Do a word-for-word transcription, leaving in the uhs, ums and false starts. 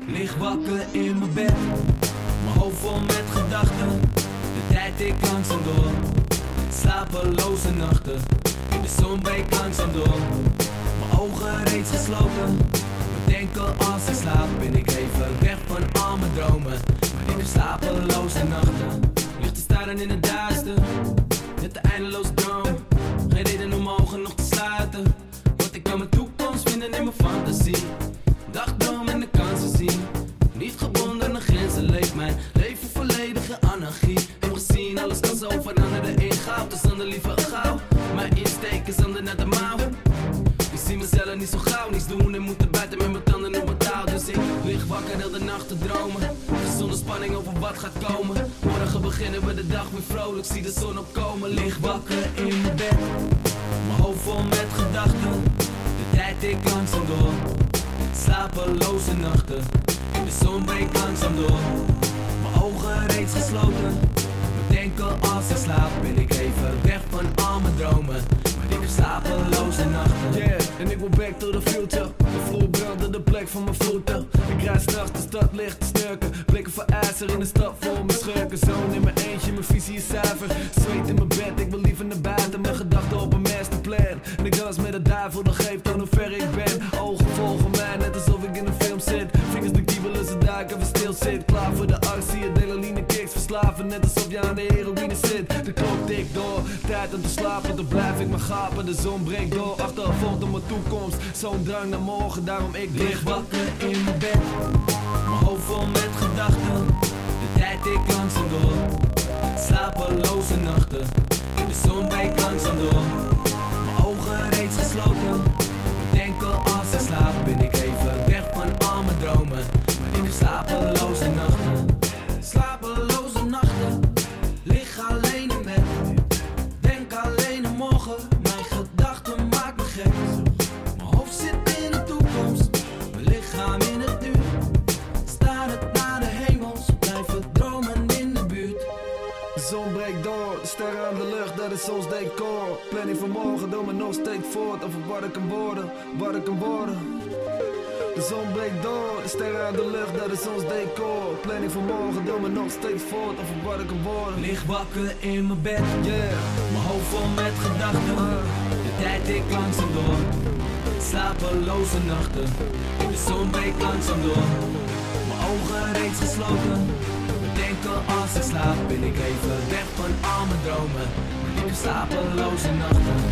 Lig wakker in mijn bed, mijn hoofd vol met gedachten. De tijd ik langzaam door, slapeloze nachten. In de zon breekt langzaam door, mijn ogen reeds gesloten. Denken als ik slaap, ben ik even weg van al mijn dromen. Maar ik heb slapeloze nachten, lig te staren in het duister. Met de eindeloze droom, geen reden om mijn ogen nog te sluiten. Want ik kan mijn toekomst vinden in mijn fantasie. Dagdroom en de kansen zien, niet gebonden aan grenzen. Leef mijn leven volledig in anarchie. Heb gezien, alles kan zo veranderen in goud. Dus dan de liever gauw, mijn insteek is ander naar de mouw. Ik zie mezelf niet zo gauw, niets doen en moeten buiten met mijn tanden op mijn touw. Dus ik lig wakker heel de nacht te dromen, zonder spanning over wat gaat komen. Morgen beginnen we de dag weer vrolijk, zie de zon opkomen. Lig wakker in mijn bed, mijn hoofd vol met gedachten. De tijd ik langzaam door, slapeloze nachten. De zon breekt langzaam door, mijn ogen reeds gesloten. Denken als ik slaap, ben ik even weg van al mijn dromen. Maar ik heb slapeloze nachten. Yeah, en ik wil back to the future. De vloer brandde de plek van mijn voeten. Ik rijd s'nachts de stad licht te snurken. Blikken voor ijzer in de stad vol mijn schurken. Zoon in mijn eentje, mijn visie is zuiver. Zweet in mijn bed, ik wil liever naar buiten. Mijn gedachten op een masterplan. En ik dans met de duivel, dat geeft aan hoe ver ik ben. Ogen volgen mij, net alsof ik in een film zit. Vingers de kiebelen, ze duiken, we stil zit. Klaar voor de actie, adrenaline kicks verslaven. Net alsof je aan de heroïne zit. De klok tikt door, tijd om te slapen. Dan blijf ik maar gapen, de zon breekt door. Achtervolgd op mijn toekomst, zo'n drang naar morgen. Daarom ik lig wakker in mijn bed, mijn hoofd vol met gedachten. De tijd ik langzaam door, slapeloze nachten. De zon breekt langzaam door, mijn ogen reeds gesloten. Denken als ik slaap, ben ik even weg van al mijn dromen. Maar ik heb slapeloze nachten, slapeloze nachten. Lig alleen in bed, denk alleen aan morgen. Mijn gedachten maken me gek. Mijn hoofd zit in de toekomst, mijn lichaam in het nu. Staar het naar de hemels, blijven dromen in de buurt. De zon breekt door, de sterren aan de lucht, dat is ons decor. Planning van morgen, doe me nog steeds voort. Over wat ik kan worden, wat ik kan worden. De zon breekt door, de sterren aan de lucht, dat is ons decor. Planning van morgen, doe me nog steeds voort. Over wat ik kan worden. Lig wakker in mijn bed, Yeah, mijn hoofd vol met gedachten. De tijd ik langzaam door, slapeloze nachten. De zon breekt langzaam door, mijn ogen reeds gesloten. Denken als ik slaap, ben ik even weg van al mijn dromen. Maar ik heb slapeloze nachten.